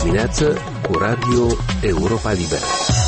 dimineață cu Radio Europa Liberă.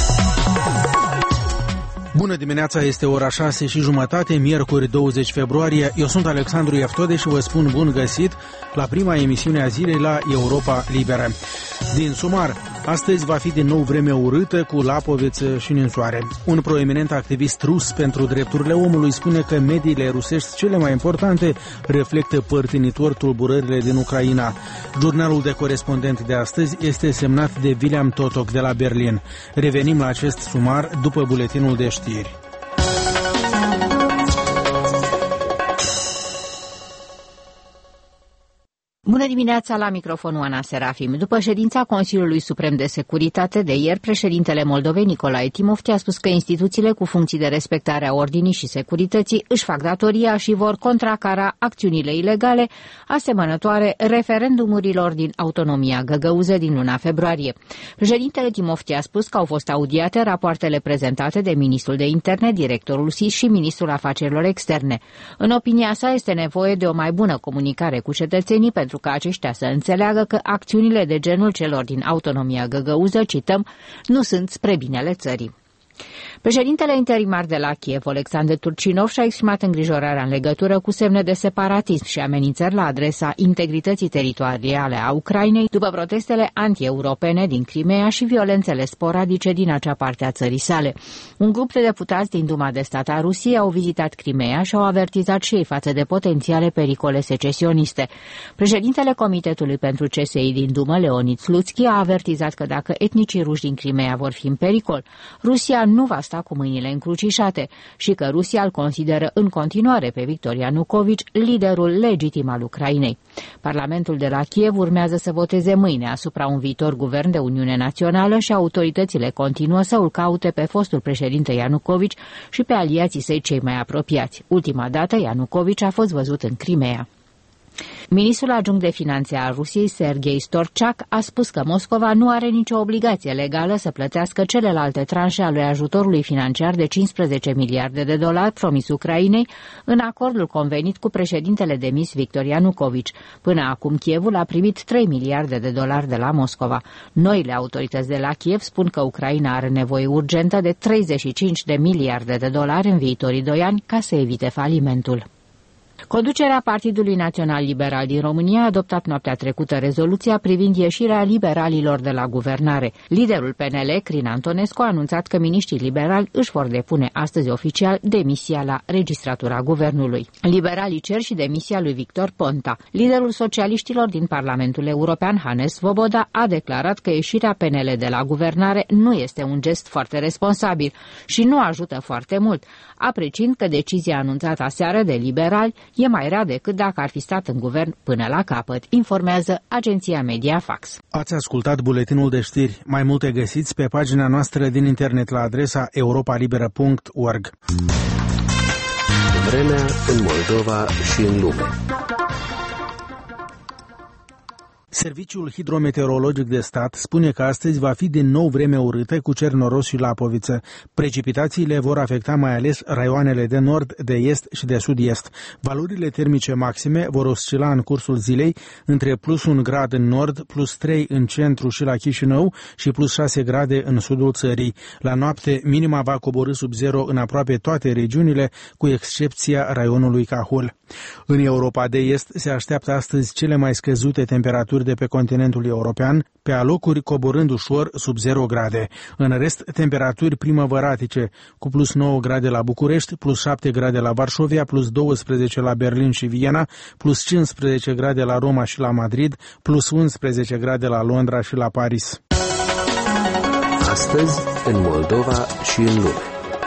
Bună dimineața, este ora 6:30, miercuri 20 februarie. Eu sunt Alexandru Ieftode și vă spun bun găsit la prima emisiune a zilei la Europa Liberă. Din sumar, astăzi va fi din nou vreme urâtă cu lapoviță și ninsoare. Un proeminent activist rus pentru drepturile omului spune că mediile rusești cele mai importante reflectă părtinitor tulburările din Ucraina. Jurnalul de corespondent de astăzi este semnat de William Totok de la Berlin. Revenim la acest sumar după buletinul de știri. Bună dimineața, la microfonul Ana Serafim. După ședința Consiliului Suprem de Securitate de ieri, președintele Moldovei Nicolae Timofte a spus că instituțiile cu funcții de respectare a ordinii și securității își fac datoria și vor contracara acțiunile ilegale asemănătoare referendumurilor din autonomia găgăuză din luna februarie. Președintele Timofte a spus că au fost audiate rapoartele prezentate de ministrul de interne, directorul SIS și ministrul afacerilor externe. În opinia sa, este nevoie de o mai bună comunicare cu cetățenii pentru ca aceștia să înțeleagă că acțiunile de genul celor din autonomia găgăuză, cităm, nu sunt spre binele țării. Președintele interimar de la Kiev, Oleksandr Turcinov, și-a exprimat îngrijorarea în legătură cu semne de separatism și amenințări la adresa integrității teritoriale a Ucrainei după protestele anti-europene din Crimea și violențele sporadice din acea parte a țării sale. Un grup de deputați din Duma de Stat a Rusiei au vizitat Crimea și au avertizat și ei față de potențiale pericole secesioniste. Președintele Comitetului pentru CSI din Dumă, Leonid Slutsky, a avertizat că dacă etnicii ruși din Crimea vor fi în pericol, Rusia nu va sta cu mâinile încrucișate și că Rusia îl consideră în continuare pe Victor Ianukovici liderul legitim al Ucrainei. Parlamentul de la Kiev urmează să voteze mâine asupra un viitor guvern de Uniune Națională și autoritățile continuă să îl caute pe fostul președinte Ianukovici și pe aliații săi cei mai apropiați. Ultima dată, Ianukovici a fost văzut în Crimea. Ministrul adjunct de finanțe al Rusiei, Sergei Storchak, a spus că Moscova nu are nicio obligație legală să plătească celelalte tranșe ale ajutorului financiar de 15 miliarde de dolari promis Ucrainei în acordul convenit cu președintele demis Victor Ianukovici. Până acum, Kievul a primit 3 miliarde de dolari de la Moscova. Noile autorități de la Kiev spun că Ucraina are nevoie urgentă de 35 de miliarde de dolari în viitorii 2 ani ca să evite falimentul. Conducerea Partidului Național Liberal din România a adoptat noaptea trecută rezoluția privind ieșirea liberalilor de la guvernare. Liderul PNL, Crin Antonescu, a anunțat că miniștrii liberali își vor depune astăzi oficial demisia la registratura guvernului. Liberalii cer și demisia lui Victor Ponta. Liderul socialiștilor din Parlamentul European, Hannes Svoboda, a declarat că ieșirea PNL de la guvernare nu este un gest foarte responsabil și nu ajută foarte mult, apreciind că decizia anunțată aseară de liberali e mai rea decât dacă ar fi stat în guvern până la capăt, informează agenția Mediafax. Ați ascultat buletinul de știri. Mai multe găsiți pe pagina noastră din internet la adresa europalibera.org. Vremea în Moldova și în lume. Serviciul Hidrometeorologic de Stat spune că astăzi va fi din nou vreme urâtă cu cer noros și lapoviță. Precipitațiile vor afecta mai ales raioanele de nord, de est și de sud-est. Valorile termice maxime vor oscila în cursul zilei între plus 1 grad în nord, plus 3 în centru și la Chișinău și plus 6 grade în sudul țării. La noapte, minima va coborî sub zero în aproape toate regiunile, cu excepția raionului Cahul. În Europa de Est se așteaptă astăzi cele mai scăzute temperaturi de pe continentul european, pe alocuri coborând ușor sub 0 grade. În rest, temperaturi primăvăratice, cu plus 9 grade la București, plus 7 grade la Varșovia, plus 12 la Berlin și Viena, plus 15 grade la Roma și la Madrid, plus 11 grade la Londra și la Paris. Astăzi, în Moldova și în lume.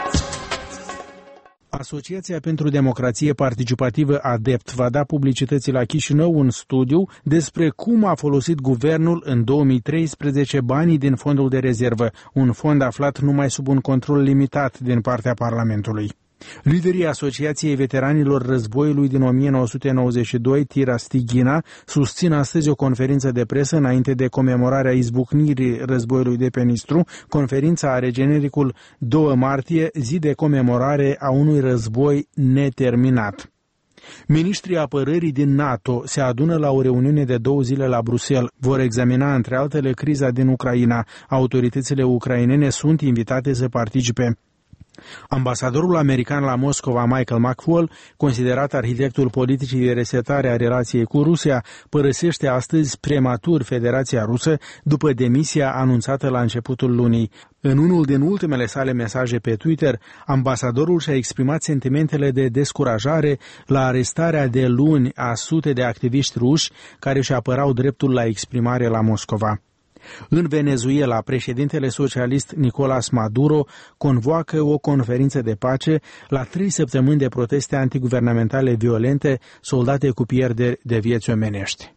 Asociația pentru Democrație Participativă ADEPT va da publicității la Chișinău un studiu despre cum a folosit guvernul în 2013 banii din fondul de rezervă, un fond aflat numai sub un control limitat din partea Parlamentului. Liderii Asociației Veteranilor Războiului din 1992, Tira Stighina, susțin astăzi o conferință de presă înainte de comemorarea izbucnirii războiului de pe Nistru. Conferința are genericul 2 martie, zi de comemorare a unui război neterminat. Ministrii apărării din NATO se adună la o reuniune de 2 zile la Bruxelles. Vor examina, între altele, criza din Ucraina. Autoritățile ucrainene sunt invitate să participe. Ambasadorul american la Moscova, Michael McFaul, considerat arhitectul politicii de resetare a relației cu Rusia, părăsește astăzi prematur Federația Rusă după demisia anunțată la începutul lunii. În unul din ultimele sale mesaje pe Twitter, ambasadorul și-a exprimat sentimentele de descurajare la arestarea de luni a sute de activiști ruși care își apărau dreptul la exprimare la Moscova. În Venezuela, președintele socialist Nicolás Maduro convoacă o conferință de pace la 3 săptămâni de proteste antiguvernamentale violente soldate cu pierderi de vieți omenești.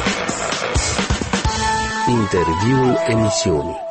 Interviul emisiunii.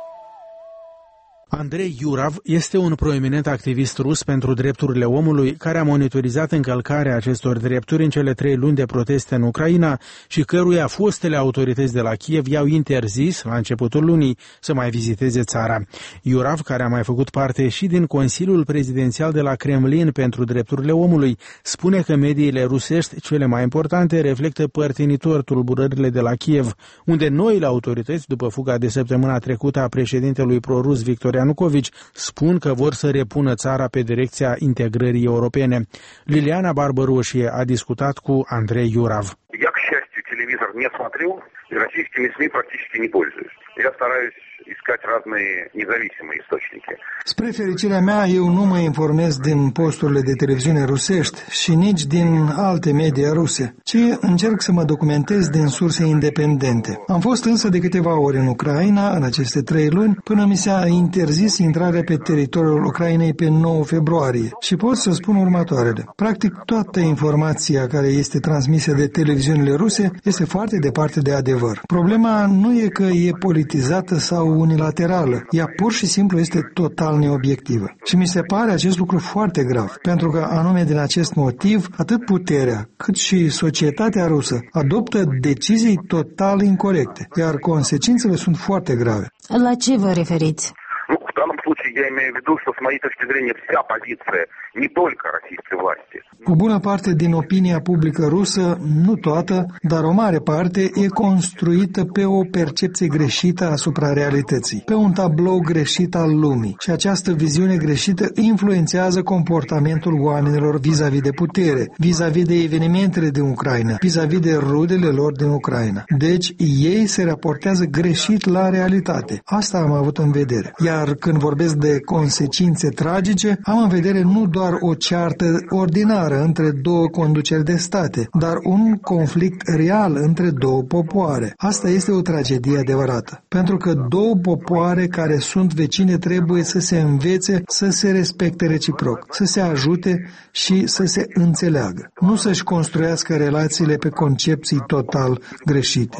Andrei Iurav este un proeminent activist rus pentru drepturile omului care a monitorizat încălcarea acestor drepturi în cele 3 luni de proteste în Ucraina și căruia fostele autorități de la Kiev i-au interzis la începutul lunii să mai viziteze țara. Iurav, care a mai făcut parte și din Consiliul Prezidențial de la Kremlin pentru drepturile omului, spune că mediile rusești cele mai importante reflectă părtinitor tulburările de la Kiev, unde noile autorități, după fuga de săptămâna trecută a președintelui prorus Victor Ianucovici, spun că vor să repună țara pe direcția integrării europene. Liliana Barbaroșie a discutat cu Andrei Iurav. Я, к счастью, телевизор не смотрю, и российскими СМИ практически не пользуюсь. Я стараюсь искать разные nезависимые источники. Spre fericirea mea, eu nu mă informez din posturile de televiziune rusești și nici din alte media ruse, ci încerc să mă documentez din surse independente. Am fost însă de câteva ori în Ucraina în aceste 3 luni, până mi s-a interzis intrarea pe teritoriul Ucrainei pe 9 februarie și pot să spun următoarele. Practic, toată informația care este transmisă de televiziunile ruse este foarte departe de adevăr. Problema nu e că e politizată sau unilaterală, ea pur și simplu este total neobiectivă. Și mi se pare acest lucru foarte grav, pentru că anume din acest motiv, atât puterea cât și societatea rusă adoptă decizii total incorecte, iar consecințele sunt foarte grave. La ce vă referiți? В данном случае я имею в виду, что с моей точки зрения вся позиция не только российской власти. O bună parte din opinia publică rusă, nu toată, dar o mare parte, e construită pe o percepție greșită asupra realității, pe un tablou greșit al lumii. Și această viziune greșită influențează comportamentul oamenilor vis-a-vis de putere, vis-a-vis de evenimentele din Ucraina, vis-a-vis de rudele lor din Ucraina. Deci, ei se raportează greșit la realitate. Asta am avut în vedere. Iar când vorbesc de consecințe tragice, am în vedere nu doar o ceartă ordinară între 2 conduceri de state, dar un conflict real între 2 popoare. Asta este o tragedie adevărată, pentru că 2 popoare care sunt vecine trebuie să se învețe să se respecte reciproc, să se ajute și să se înțeleagă, nu să-și construiască relațiile pe concepții total greșite.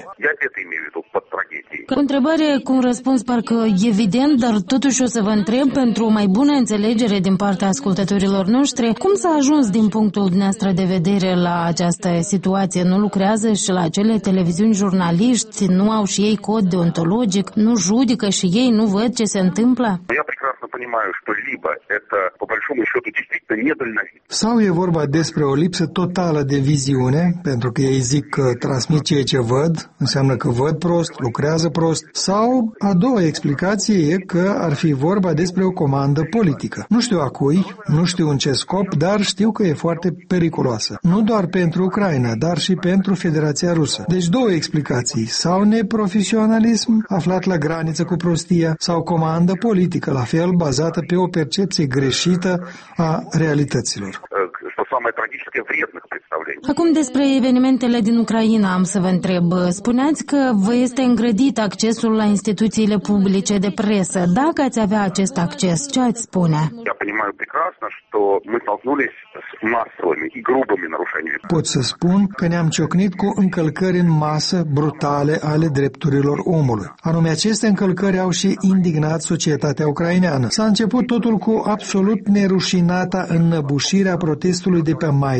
O întrebare cu un răspuns parcă evident, dar totuși o să vă întreb pentru o mai bună înțelegere din partea ascultătorilor noștri, cum s-a ajuns din punctul dumneavoastră de vedere la această situație? Nu lucrează și la acele televiziuni jurnaliști? Nu au și ei cod deontologic? Nu judică și ei? Nu văd ce se întâmplă? Sau e vorba despre o lipsă totală de viziune, pentru că ei zic că transmit ceea ce văd, înseamnă că văd prost, lucrează prost, sau a doua explicație e că ar fi vorba despre o comandă politică. Nu știu a cui, nu știu în ce scop, dar știu că e foarte periculoasă. Nu doar pentru Ucraina, dar și pentru Federația Rusă. Deci 2 explicații, sau neprofesionalism aflat la graniță cu prostia, sau comandă politică, la fel bazată pe o percepție greșită a realităților. Acum despre evenimentele din Ucraina am să vă întreb. Spuneați că vă este îngrădit accesul la instituțiile publice de presă. Dacă ați avea acest acces, ce ați spune? Pot să spun că ne-am ciocnit cu încălcări în masă brutale ale drepturilor omului. Anume, aceste încălcări au și indignat societatea ucraineană. S-a început totul cu absolut nerușinata înnăbușire a protestului de pe Maidan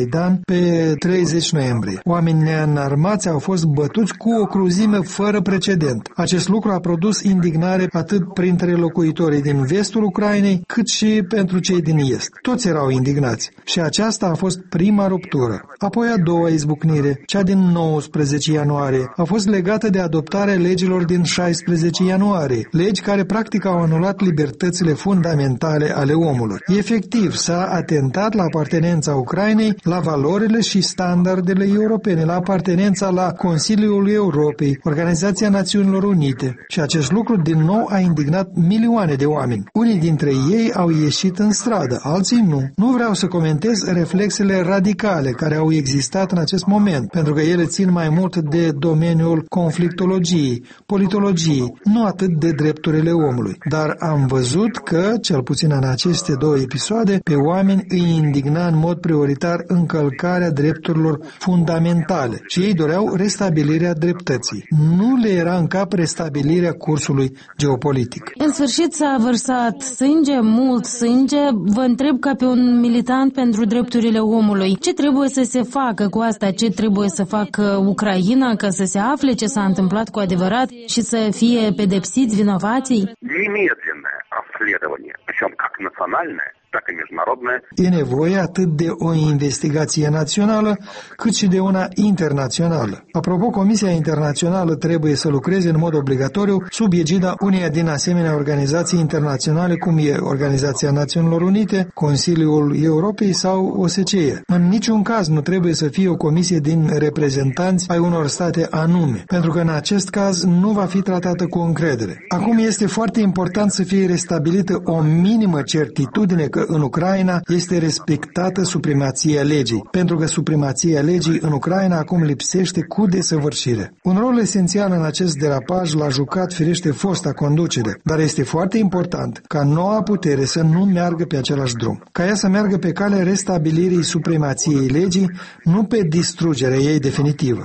Maidan pe 30 noiembrie. Oameni neînarmați au fost bătuți cu o cruzime fără precedent. Acest lucru a produs indignare atât printre locuitorii din vestul Ucrainei, cât și pentru cei din est. Toți erau indignați și aceasta a fost prima ruptură. Apoi a doua izbucnire, cea din 19 ianuarie, a fost legată de adoptarea legilor din 16 ianuarie, legi care practic au anulat libertățile fundamentale ale omului. Efectiv, s-a atentat la apartenența Ucrainei, la valorile și standardele europene, la apartenența la Consiliul Europei, Organizația Națiunilor Unite. Și acest lucru din nou a indignat milioane de oameni. Unii dintre ei au ieșit în stradă, alții nu. Nu vreau să comentez reflexele radicale care au existat în acest moment, pentru că ele țin mai mult de domeniul conflictologiei, politologiei, nu atât de drepturile omului. Dar am văzut că, cel puțin în aceste două episoade, pe oameni îi indigna în mod prioritar încălcarea drepturilor fundamentale și ei doreau restabilirea dreptății. Nu le era în cap restabilirea cursului geopolitic. În sfârșit s-a vărsat sânge, mult sânge. Vă întreb ca pe un militant pentru drepturile omului, ce trebuie să se facă cu asta? Ce trebuie să facă Ucraina ca să se afle ce s-a întâmplat cu adevărat și să fie pedepsiți vinovații? Немедленное расследование, причем как национальное, так и международное. E nevoie atât de o investigație națională, cât și de una internațională. Apropo, Comisia Internațională trebuie să lucreze în mod obligatoriu sub egida uneia din asemenea organizații internaționale, cum e Organizația Națiunilor Unite, Consiliul Europei sau OSCE. În niciun caz nu trebuie să fie o comisie din reprezentanți ai unor state anume, pentru că în acest caz nu va fi tratată cu încredere. Acum este foarte important să fie restabilită o minimă certitudine că în Ucraina este respectată supremația legii, pentru că supremația legii în Ucraina acum lipsește cu desăvârșire. Un rol esențial în acest derapaj l-a jucat firește fosta conducere, dar este foarte important ca noua putere să nu meargă pe același drum, ca ea să meargă pe calea restabilirii supremației legii, nu pe distrugerea ei definitivă.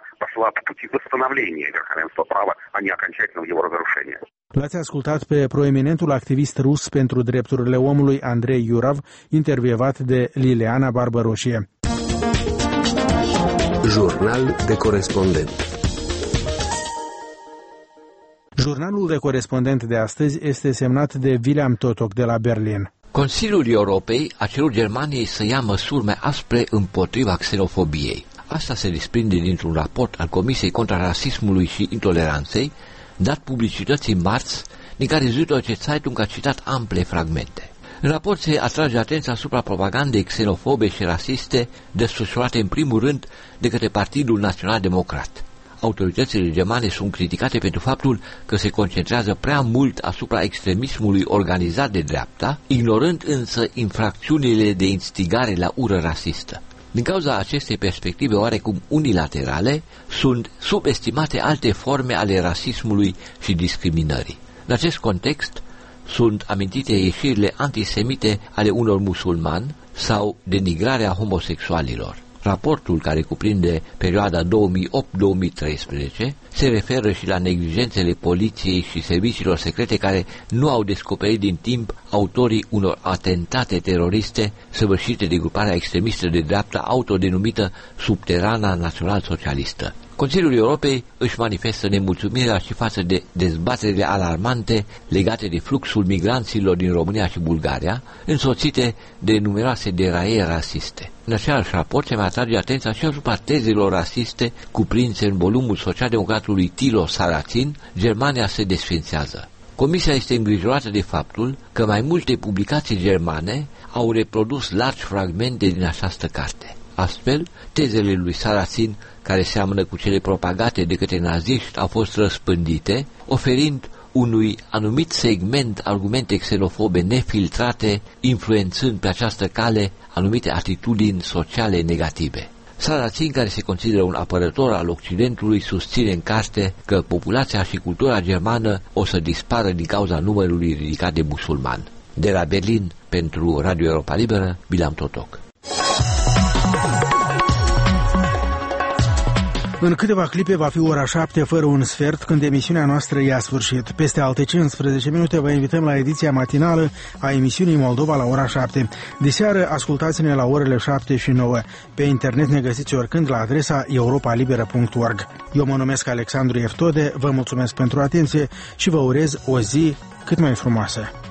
L-ați ascultat pe proeminentul activist rus pentru drepturile omului Andrei Iurav, intervievat de Liliana Barbaroșie. Jurnal de corespondent. Jurnalul de corespondent de astăzi este semnat de William Totok de la Berlin. Consiliul Europei a cerut Germaniei să ia măsuri mai aspre împotriva xenofobiei. Asta se desprinde dintr-un raport al Comisiei contra rasismului și intoleranței, dat publicității marți, din care Süddeutsche Zeitung a citat ample fragmente. În raport se atrage atenția asupra propagandei xenofobe și rasiste desfășurate în primul rând de către Partidul Național Democrat. Autoritățile germane sunt criticate pentru faptul că se concentrează prea mult asupra extremismului organizat de dreapta, ignorând însă infracțiunile de instigare la ură rasistă. Din cauza acestei perspective oarecum unilaterale, sunt subestimate alte forme ale rasismului și discriminării. În acest context, sunt amintite ieșirile antisemite ale unor musulmani sau denigrarea homosexualilor. Raportul, care cuprinde perioada 2008-2013, se referă și la neglijențele poliției și serviciilor secrete care nu au descoperit din timp autorii unor atentate teroriste săvârșite de gruparea extremistă de dreapta autodenumită Subterana Național-Socialistă. Consiliul Europei își manifestă nemulțumirea și față de dezbaterile alarmante legate de fluxul migranților din România și Bulgaria, însoțite de numeroase deraieri rasiste. În același raport se mai atrage atenția și asupra tezelor rasiste cuprinse în volumul social-democratului Thilo Sarrazin, Germania se desfințează. Comisia este îngrijorată de faptul că mai multe publicații germane au reprodus largi fragmente din această carte. Astfel, tezele lui Sarrazin, care seamănă cu cele propagate de către naziști, au fost răspândite, oferind unui anumit segment argumente xenofobe nefiltrate, influențând pe această cale anumite atitudini sociale negative. Sarrazin, care se consideră un apărător al Occidentului, susține în carte că populația și cultura germană o să dispară din cauza numărului ridicat de musulmani. De la Berlin, pentru Radio Europa Liberă, William Totok. În câteva clipe va fi ora 7 fără un sfert, când emisiunea noastră ia sfârșit. Peste alte 15 minute vă invităm la ediția matinală a emisiunii Moldova la ora 7. Diseară ascultați-ne la orele 7 și 9. Pe internet ne găsiți oricând la adresa europalibera.org. Eu mă numesc Alexandru Eftode, vă mulțumesc pentru atenție și vă urez o zi cât mai frumoasă.